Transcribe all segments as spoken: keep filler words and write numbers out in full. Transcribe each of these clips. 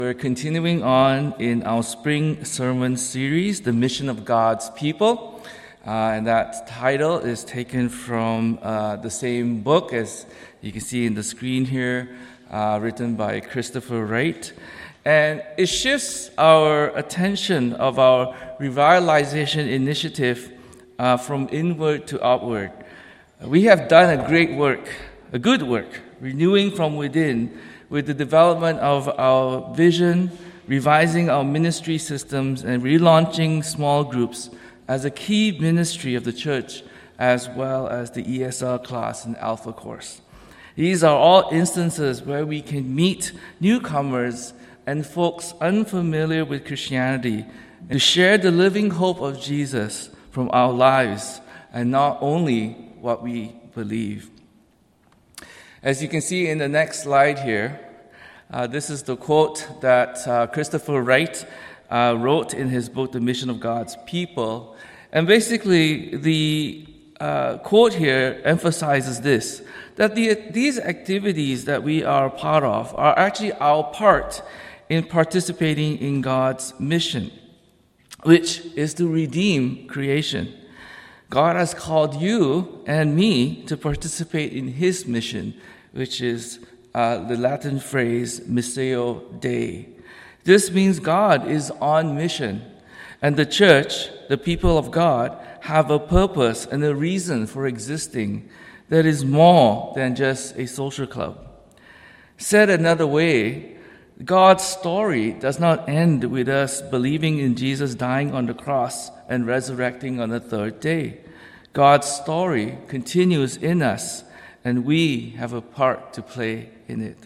We're continuing on in our spring sermon series, The Mission of God's People. Uh, and that title is taken from uh, the same book as you can see in the screen here, uh, written by Christopher Wright. And it shifts our attention of our revitalization initiative uh, from inward to outward. We have done a great work, a good work, renewing from within with the development of our vision, revising our ministry systems, and relaunching small groups as a key ministry of the church, as well as the E S L class and Alpha course. These are all instances where we can meet newcomers and folks unfamiliar with Christianity and share the living hope of Jesus from our lives and not only what we believe. As you can see in the next slide here, uh, this is the quote that uh, Christopher Wright uh, wrote in his book, The Mission of God's People. And basically, the uh, quote here emphasizes this, that the, these activities that we are part of are actually our part in participating in God's mission, which is to redeem creation. God has called you and me to participate in His mission, which is uh, the Latin phrase, Missio Dei. This means God is on mission, and the church, the people of God, have a purpose and a reason for existing that is more than just a social club. Said another way, God's story does not end with us believing in Jesus dying on the cross and resurrecting on the third day. God's story continues in us, and we have a part to play in it.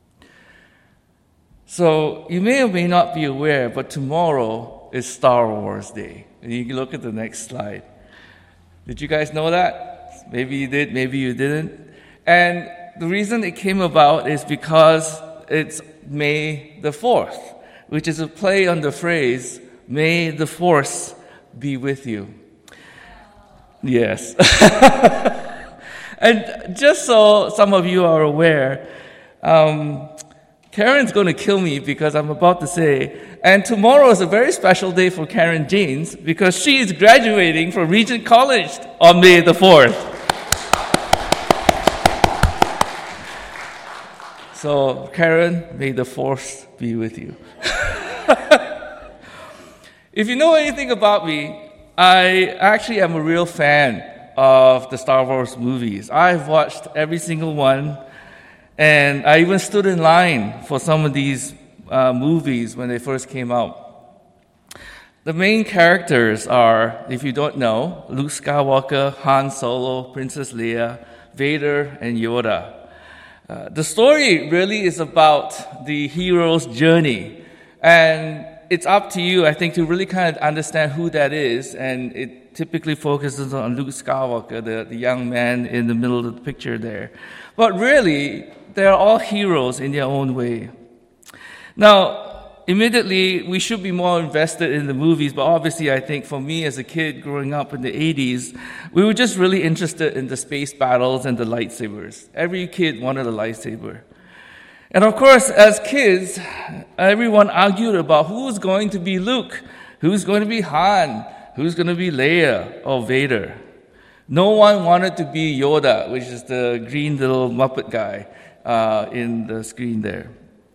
So you may or may not be aware, but tomorrow is Star Wars Day. And you can look at the next slide. Did you guys know that? Maybe you did, maybe you didn't. And the reason it came about is because it's May the fourth, which is a play on the phrase, May the Force be with you. Yes. And just so some of you are aware, um, Karen's going to kill me because I'm about to say, and tomorrow is a very special day for Karen Janes because she is graduating from Regent College on May the fourth. So, Karen, may the force be with you. If you know anything about me, I actually am a real fan of the Star Wars movies. I've watched every single one, and I even stood in line for some of these uh, movies when they first came out. The main characters are, if you don't know, Luke Skywalker, Han Solo, Princess Leia, Vader, and Yoda. Uh, the story really is about the hero's journey, and it's up to you, I think, to really kind of understand who that is, and it typically focuses on Luke Skywalker, the, the young man in the middle of the picture there. But really, they're all heroes in their own way. Now, immediately, we should be more invested in the movies, but obviously, I think for me as a kid growing up in the eighties, we were just really interested in the space battles and the lightsabers. Every kid wanted a lightsaber. And of course, as kids, everyone argued about who's going to be Luke, who's going to be Han, who's going to be Leia or Vader. No one wanted to be Yoda, which is the green little Muppet guy uh, in the screen there.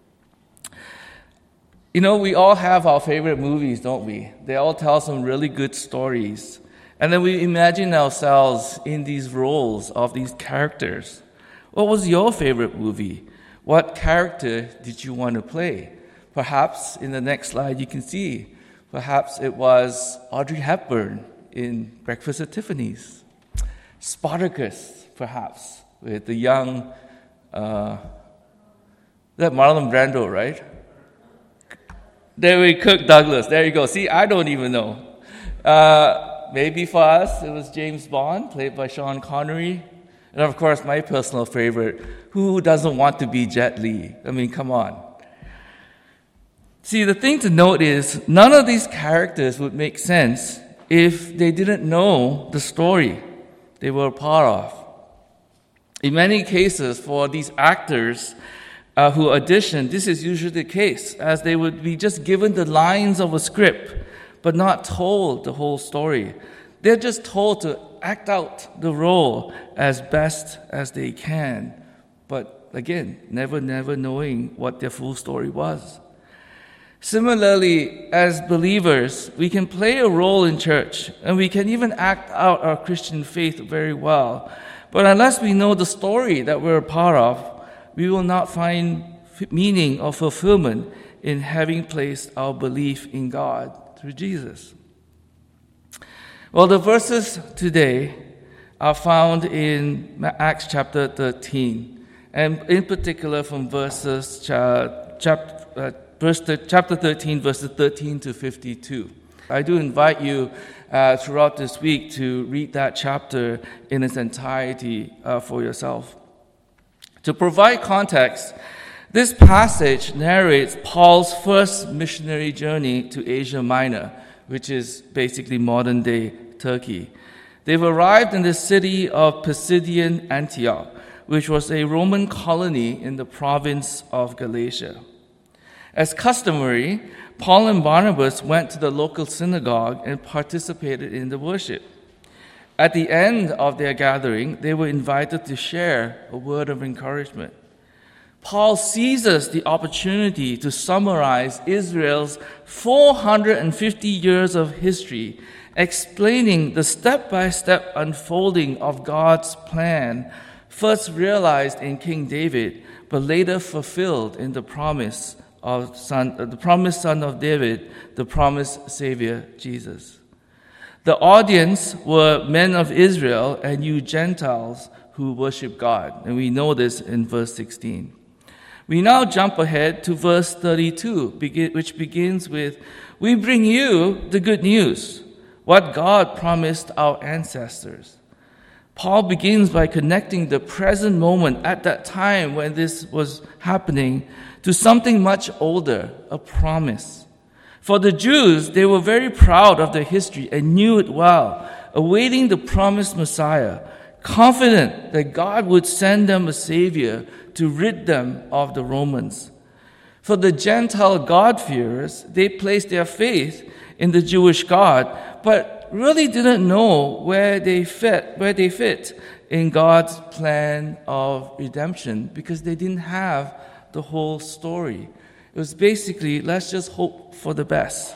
You know, we all have our favorite movies, don't we? They all tell some really good stories. And then we imagine ourselves in these roles of these characters. What was your favorite movie? What character did you want to play? Perhaps in the next slide you can see, perhaps it was Audrey Hepburn in Breakfast at Tiffany's. Spartacus, perhaps, with the young, uh, that Marlon Brando, right? There we Kirk Douglas. There you go. See, I don't even know. Uh, maybe for us, it was James Bond, played by Sean Connery. And of course, my personal favorite, who doesn't want to be Jet Li? I mean, come on. See, the thing to note is, none of these characters would make sense if they didn't know the story they were a part of. In many cases, for these actors, uh, who audition, this is usually the case, as they would be just given the lines of a script, but not told the whole story. They're just told to act out the role as best as they can, but again, never, never knowing what their full story was. Similarly, as believers, we can play a role in church, and we can even act out our Christian faith very well. But unless we know the story that we're a part of, we will not find meaning or fulfillment in having placed our belief in God through Jesus. Well, the verses today are found in Acts chapter thirteen, and in particular from verses chapter, uh, verse, chapter thirteen, verses thirteen to fifty-two. I do invite you uh, throughout this week to read that chapter in its entirety uh, for yourself. To provide context, this passage narrates Paul's first missionary journey to Asia Minor, which is basically modern-day Turkey. They've arrived in the city of Pisidian Antioch, which was a Roman colony in the province of Galatia. As customary, Paul and Barnabas went to the local synagogue and participated in the worship. At the end of their gathering, they were invited to share a word of encouragement. Paul seizes the opportunity to summarize Israel's four hundred fifty years of history, explaining the step-by-step unfolding of God's plan, first realized in King David, but later fulfilled in the promise of son, the promised son of David, the promised Savior, Jesus. The audience were men of Israel and you Gentiles who worship God, and we know this in verse sixteen. We now jump ahead to verse thirty-two, which begins with, "We bring you the good news, what God promised our ancestors." Paul begins by connecting the present moment at that time when this was happening to something much older, a promise. For the Jews, they were very proud of their history and knew it well, awaiting the promised Messiah, confident that God would send them a Savior to rid them of the Romans. For the Gentile God-fearers, they placed their faith in the Jewish God, but really didn't know where they fit, where they fit in God's plan of redemption because they didn't have the whole story. It was basically, let's just hope for the best.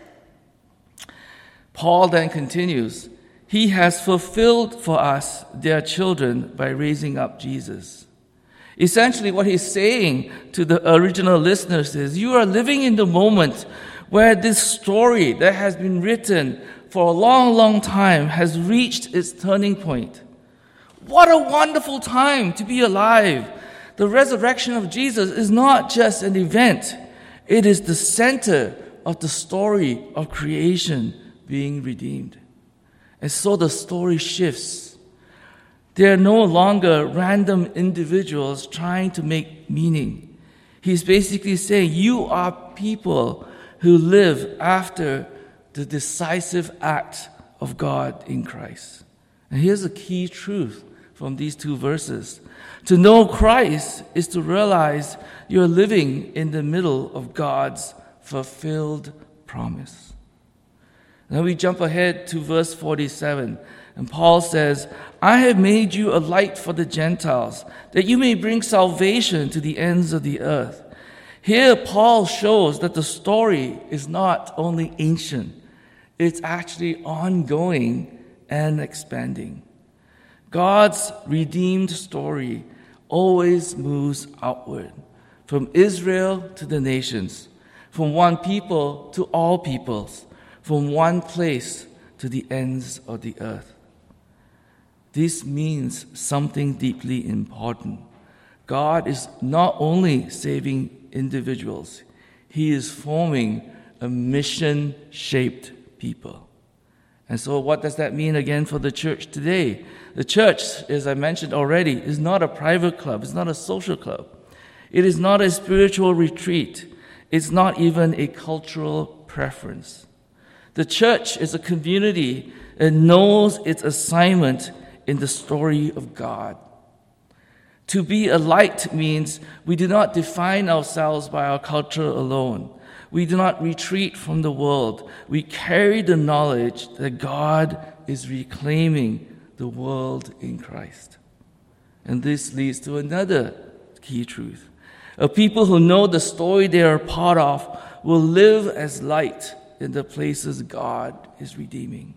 Paul then continues, "He has fulfilled for us, their children, by raising up Jesus." Essentially, what he's saying to the original listeners is, you are living in the moment where this story that has been written for a long, long time has reached its turning point. What a wonderful time to be alive. The resurrection of Jesus is not just an event. It is the center of the story of creation being redeemed. And so the story shifts. They are no longer random individuals trying to make meaning. He's basically saying, you are people who live after the decisive act of God in Christ. And here's a key truth from these two verses. To know Christ is to realize you're living in the middle of God's fulfilled promise. Now we jump ahead to verse forty-seven, and Paul says, "I have made you a light for the Gentiles, that you may bring salvation to the ends of the earth." Here Paul shows that the story is not only ancient, it's actually ongoing and expanding. God's redeemed story always moves outward, from Israel to the nations, from one people to all peoples, from one place to the ends of the earth. This means something deeply important. God is not only saving individuals, He is forming a mission-shaped people. And so what does that mean again for the church today? The church, as I mentioned already, is not a private club. It's not a social club. It is not a spiritual retreat. It's not even a cultural preference. The church is a community that knows its assignment in the story of God. To be a light means we do not define ourselves by our culture alone. We do not retreat from the world. We carry the knowledge that God is reclaiming the world in Christ. And this leads to another key truth. A people who know the story they are part of will live as light in the places God is redeeming.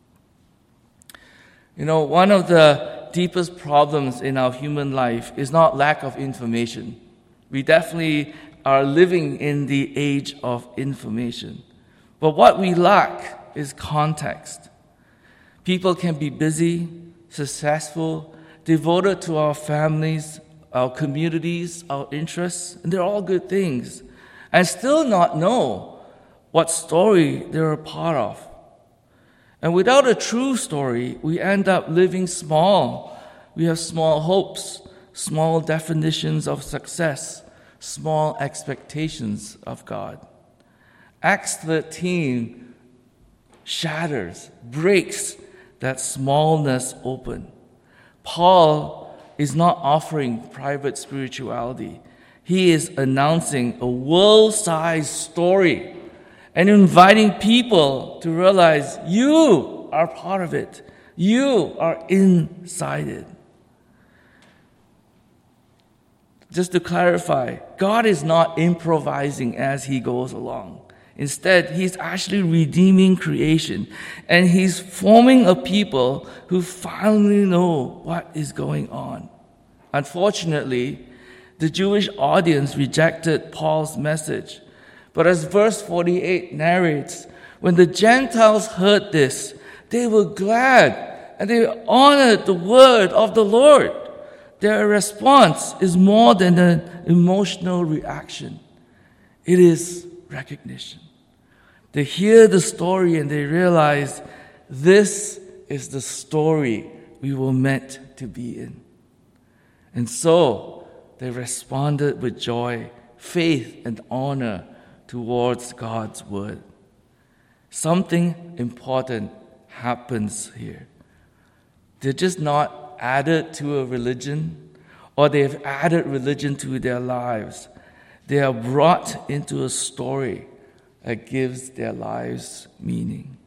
You know, one of the deepest problems in our human life is not lack of information. We definitely are living in the age of information. But what we lack is context. People can be busy, successful, devoted to our families, our communities, our interests, and they're all good things, and still not know what story they're a part of. And without a true story, we end up living small. We have small hopes, small definitions of success, small expectations of God. Acts thirteen shatters, breaks that smallness open. Paul is not offering private spirituality. He is announcing a world-sized story and inviting people to realize you are part of it. You are inside it. Just to clarify, God is not improvising as he goes along. Instead, he's actually redeeming creation, and he's forming a people who finally know what is going on. Unfortunately, the Jewish audience rejected Paul's message. But as verse forty-eight narrates, when the Gentiles heard this, they were glad and they honored the word of the Lord. Their response is more than an emotional reaction. It is recognition. They hear the story and they realize this is the story we were meant to be in. And so they responded with joy, faith, and honor towards God's word. Something important happens here. They're just not added to a religion, or they've added religion to their lives. They are brought into a story that gives their lives meaning.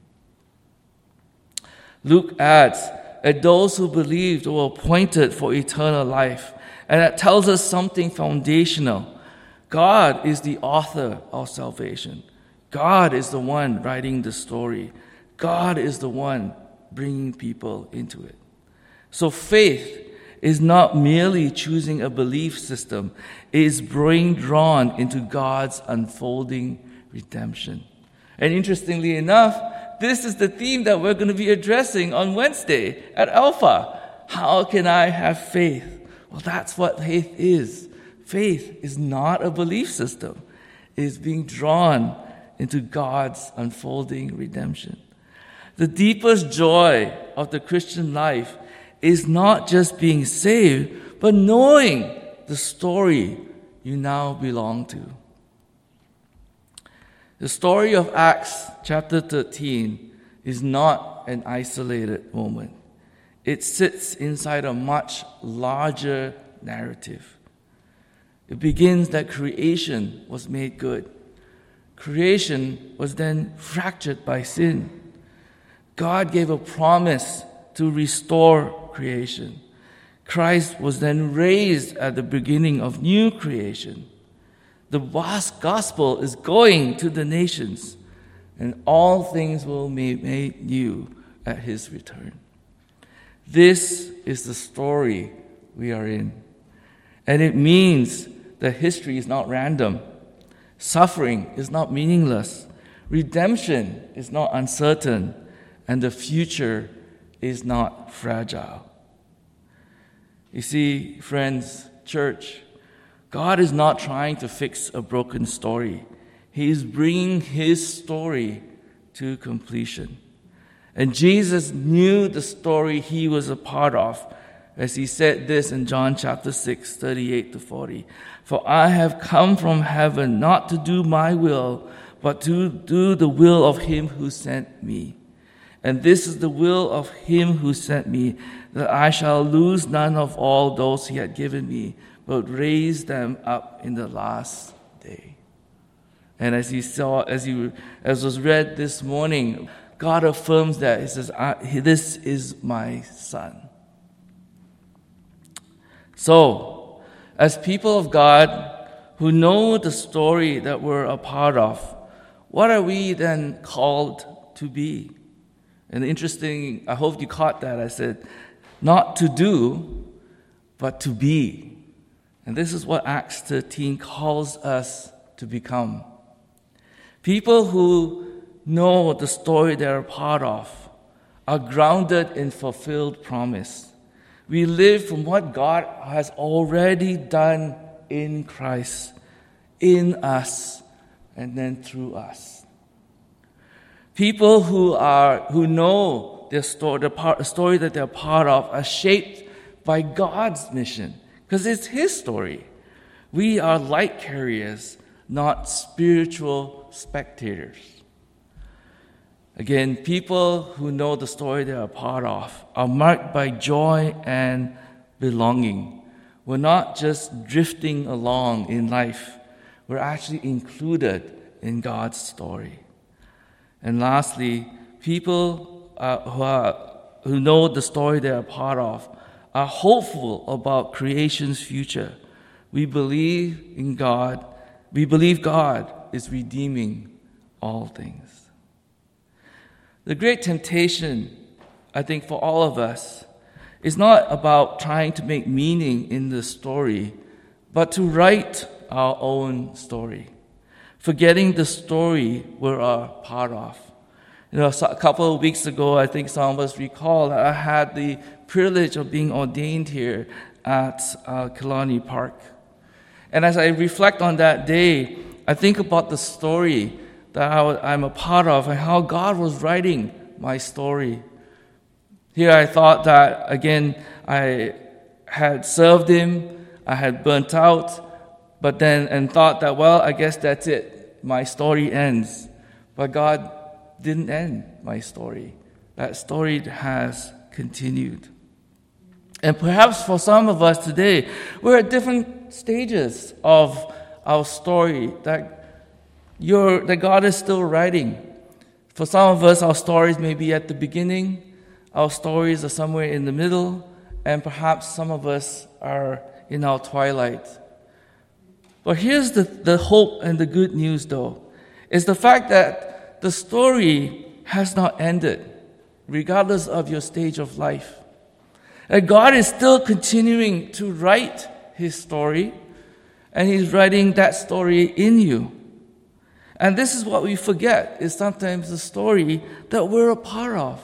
Luke adds that those who believed were appointed for eternal life, and that tells us something foundational. God is the author of salvation. God is the one writing the story. God is the one bringing people into it. So faith is not merely choosing a belief system. It is being drawn into God's unfolding redemption. And interestingly enough, this is the theme that we're going to be addressing on Wednesday at Alpha. How can I have faith? Well, that's what faith is. Faith is not a belief system. It is being drawn into God's unfolding redemption. The deepest joy of the Christian life is not just being saved, but knowing the story you now belong to. The story of Acts chapter thirteen is not an isolated moment. It sits inside a much larger narrative. It begins that creation was made good. Creation was then fractured by sin. God gave a promise to restore creation. Christ was then raised at the beginning of new creation. The vast gospel is going to the nations, and all things will be made new at his return. This is the story we are in. And it means that history is not random. Suffering is not meaningless. Redemption is not uncertain. And the future is not fragile. You see, friends, church, God is not trying to fix a broken story. He is bringing his story to completion. And Jesus knew the story he was a part of, as he said this in John chapter six, thirty-eight to forty. For I have come from heaven not to do my will, but to do the will of him who sent me. And this is the will of him who sent me, that I shall lose none of all those he had given me, but raise them up in the last day. And as you saw, as you as was read this morning, God affirms that. He says, "This is my son." So, as people of God who know the story that we're a part of, what are we then called to be? And interesting, I hope you caught that. I said, not to do, but to be. And this is what Acts thirteen calls us to become. People who know the story they're a part of are grounded in fulfilled promise. We live from what God has already done in Christ, in us, and then through us. People who are who know their story, the, part, the story that they're part of, are shaped by God's mission, because it's His story. We are light carriers, not spiritual spectators. Again, people who know the story they are a part of are marked by joy and belonging. We're not just drifting along in life. We're actually included in God's story. And lastly, people uh, who, are, who know the story they're a part of are hopeful about creation's future. We believe in God. We believe God is redeeming all things. The great temptation, I think, for all of us is not about trying to make meaning in the story, but to write our own story, forgetting the story we're a part of. You know, a couple of weeks ago, I think some of us recall that I had the privilege of being ordained here at uh, Killarney Park. And as I reflect on that day, I think about the story that I, I'm a part of and how God was writing my story. Here I thought that, again, I had served Him, I had burnt out, but then, and thought that, well, I guess that's it. My story ends. But God didn't end my story. That story has continued. And perhaps for some of us today, we're at different stages of our story that you're, that God is still writing. For some of us, our stories may be at the beginning, our stories are somewhere in the middle, and perhaps some of us are in our twilight. But here's the, the hope and the good news, though, is the fact that the story has not ended, regardless of your stage of life. And God is still continuing to write His story, and He's writing that story in you. And this is what we forget, is sometimes the story that we're a part of.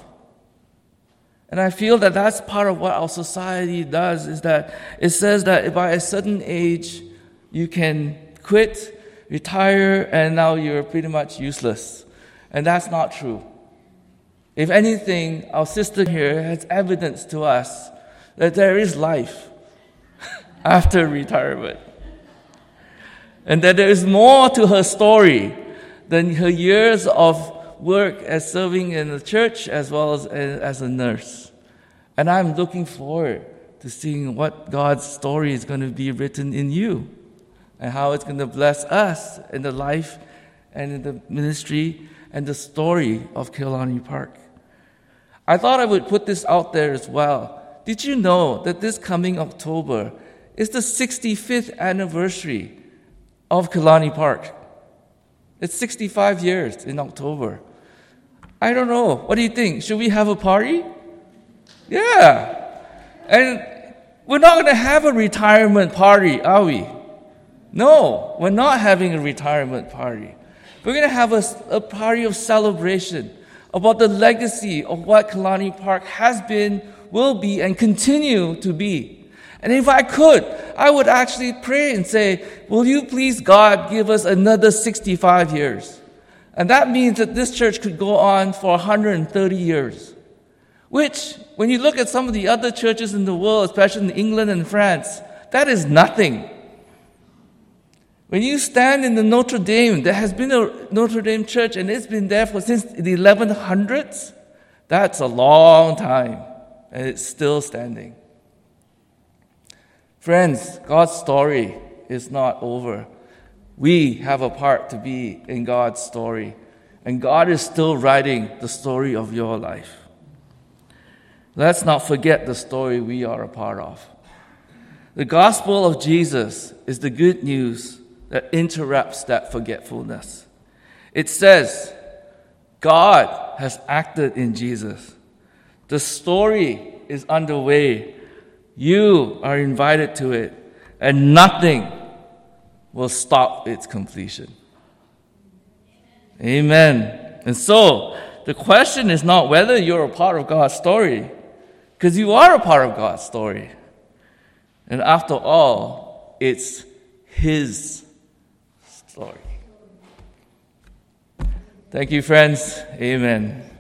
And I feel that that's part of what our society does, is that it says that by a certain age, you can quit, retire, and now you're pretty much useless. And that's not true. If anything, our sister here has evidence to us that there is life after retirement. And that there is more to her story than her years of work as serving in the church as well as as a nurse. And I'm looking forward to seeing what God's story is going to be written in you and how it's going to bless us in the life and in the ministry and the story of Killarney Park. I thought I would put this out there as well. Did you know that this coming October is the sixty-fifth anniversary of Killarney Park? It's sixty-five years in October. I don't know. What do you think? Should we have a party? Yeah. And we're not going to have a retirement party, are we? No, we're not having a retirement party. We're going to have a, a party of celebration about the legacy of what Killarney Park has been, will be, and continue to be. And if I could, I would actually pray and say, will you please, God, give us another sixty-five years? And that means that this church could go on for one hundred thirty years. Which, when you look at some of the other churches in the world, especially in England and France, that is nothing. When you stand in the Notre Dame, there has been a Notre Dame church, and it's been there for since the eleven hundreds. That's a long time, and it's still standing. Friends, God's story is not over. We have a part to be in God's story, and God is still writing the story of your life. Let's not forget the story we are a part of. The gospel of Jesus is the good news that interrupts that forgetfulness. It says, God has acted in Jesus. The story is underway. You are invited to it, and nothing will stop its completion. Amen. And so, the question is not whether you're a part of God's story, because you are a part of God's story. And after all, it's His story. Thank you, friends. Amen.